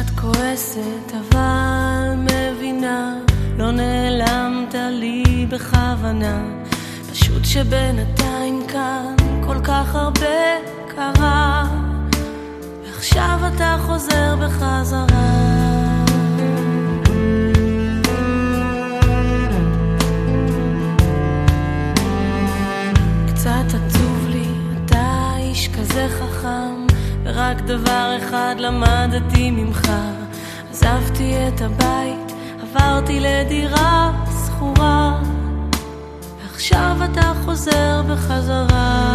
קצת כועסת אבל מבינה, לא נעלמת לי בכוונה, פשוט שבינתיים כאן כל כך הרבה קרה, ועכשיו אתה חוזר בחזרה. קצת עצוב לי, אתה איש כזה חכם, ורק דבר אחד למדתי ממך, עזבתי את הבית, עברתי לדירה שכורה, ועכשיו אתה חוזר בחזרה.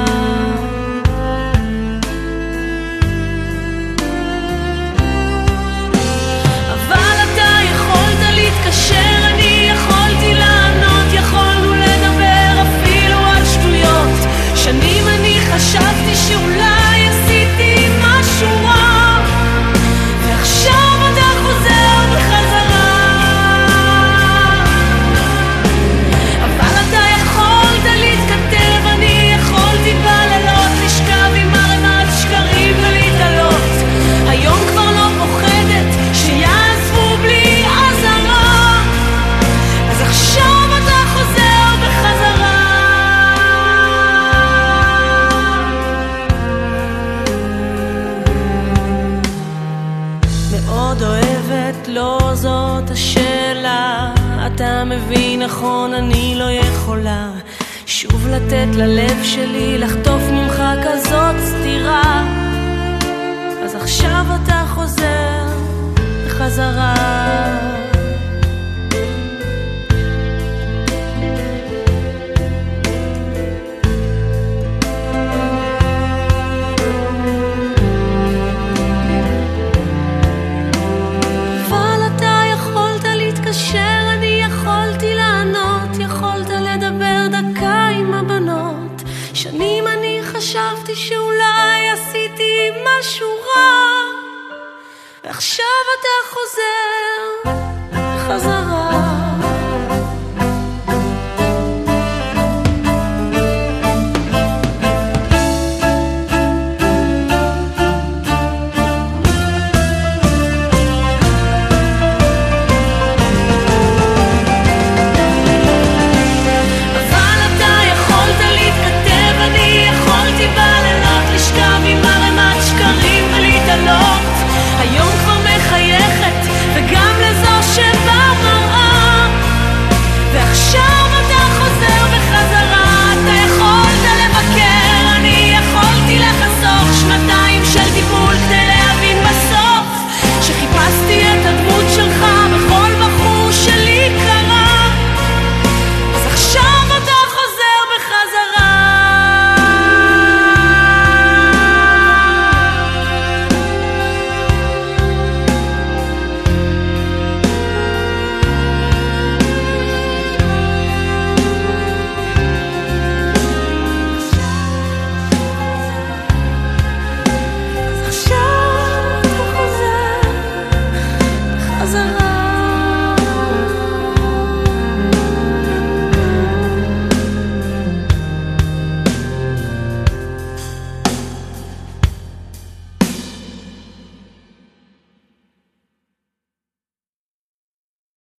אבל אתה יכולת להתקשר, אני יכולתי לענות, יכולנו לדבר אפילו על שטויות, שנים אני חשבתי שאולי עשיתי משהו רע, ועכשיו אתה חוזר בחזרה. אבל אתה יכולת להתכתב, אני יכולתי בלילות לשכב עם ערימת שקרים ולהתעלות, היום כבר לא פוחדת שיעזבו בלי עזרה, אז עכשיו אתה חוזר בחזרה. מאוד אוהבת, לא זאת השאלה, אתה מבין נכון, אני לא יכולה שוב לתת ללב שלי לחטוף ממך כזאת סתירה, אז עכשיו אתה חוזר בחזרה. שנים אני חשבתי שאולי עשיתי משהו רע, ועכשיו אתה חוזר